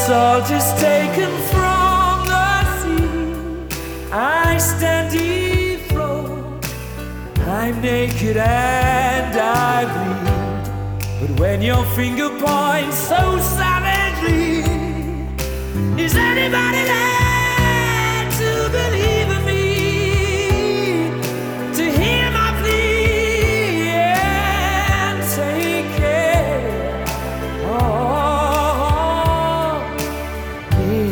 salt is taken from the sea. I stand afloat, I'm naked and I bleed. But when your finger points so savagely, is anybody there to believe in me? To hear my plea and take care of me.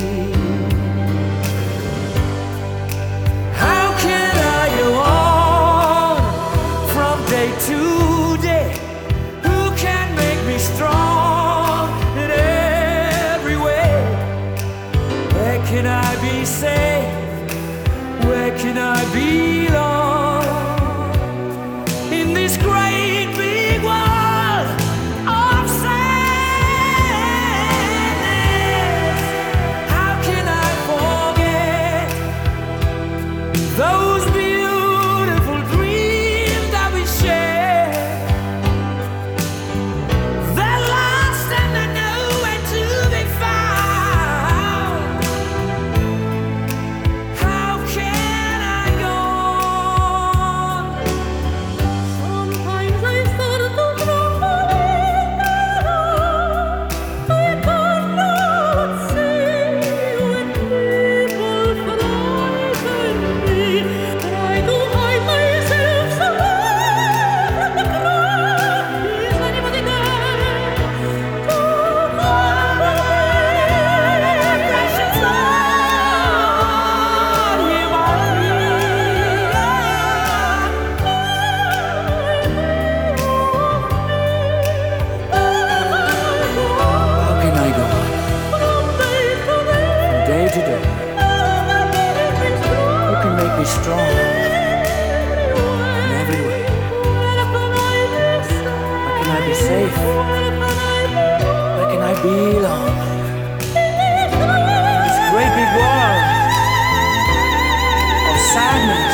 How can I go on from day to day? Who can make me strong in every way? Where can I be safe? Where can I belong? In this great big world of sadness, how can I forget those beautiful dreams that we shared? They're lost and they're nowhere to be found. How can I go on? Sometimes I start to tremble I cannot see when people frighten me. Try to hide myself somewhere from the crowd. Is anybody there to comfort me? Precious Lord, hear my How can I go on from day to day? Who can make me strong in every way? Where can I be safe? Where can I belong? This great big world of sadness.